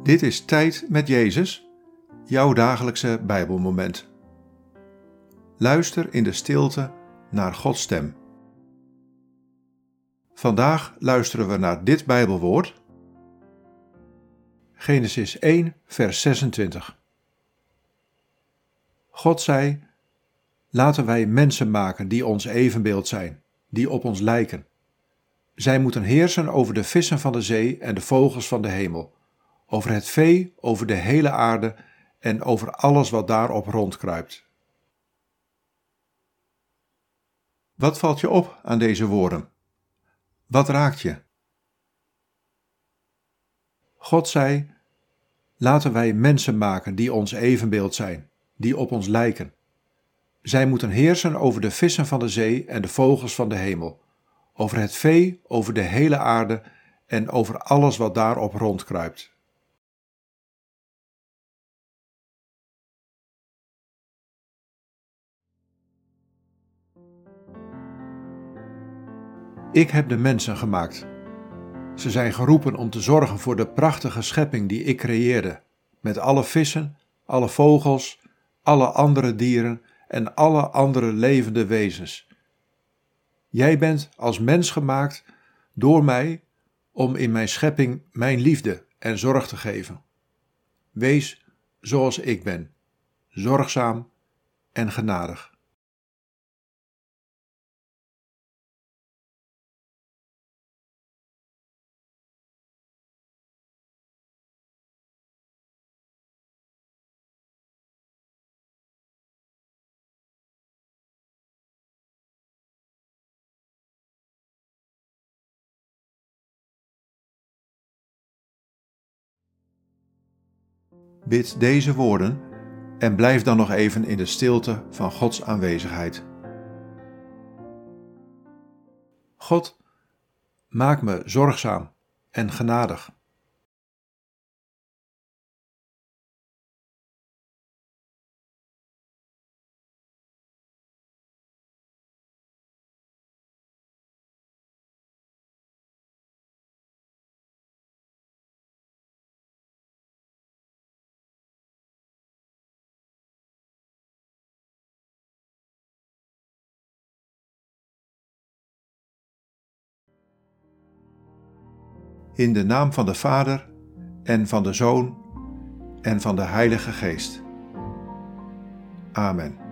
Dit is Tijd met Jezus, jouw dagelijkse Bijbelmoment. Luister in de stilte naar Gods stem. Vandaag luisteren we naar dit Bijbelwoord. Genesis 1, vers 26. God zei: laten wij mensen maken die ons evenbeeld zijn, die op ons lijken. Zij moeten heersen over de vissen van de zee en de vogels van de hemel, over het vee, over de hele aarde en over alles wat daarop rondkruipt. Wat valt je op aan deze woorden? Wat raakt je? God zei: laten wij mensen maken die ons evenbeeld zijn, die op ons lijken. Zij moeten heersen over de vissen van de zee en de vogels van de hemel, over het vee, over de hele aarde en over alles wat daarop rondkruipt. Ik heb de mensen gemaakt. Ze zijn geroepen om te zorgen voor de prachtige schepping die ik creëerde, met alle vissen, alle vogels, alle andere dieren en alle andere levende wezens. Jij bent als mens gemaakt door mij om in mijn schepping mijn liefde en zorg te geven. Wees zoals ik ben, zorgzaam en genadig. Bid deze woorden en blijf dan nog even in de stilte van Gods aanwezigheid. God, maak me zorgzaam en genadig. In de naam van de Vader en van de Zoon en van de Heilige Geest. Amen.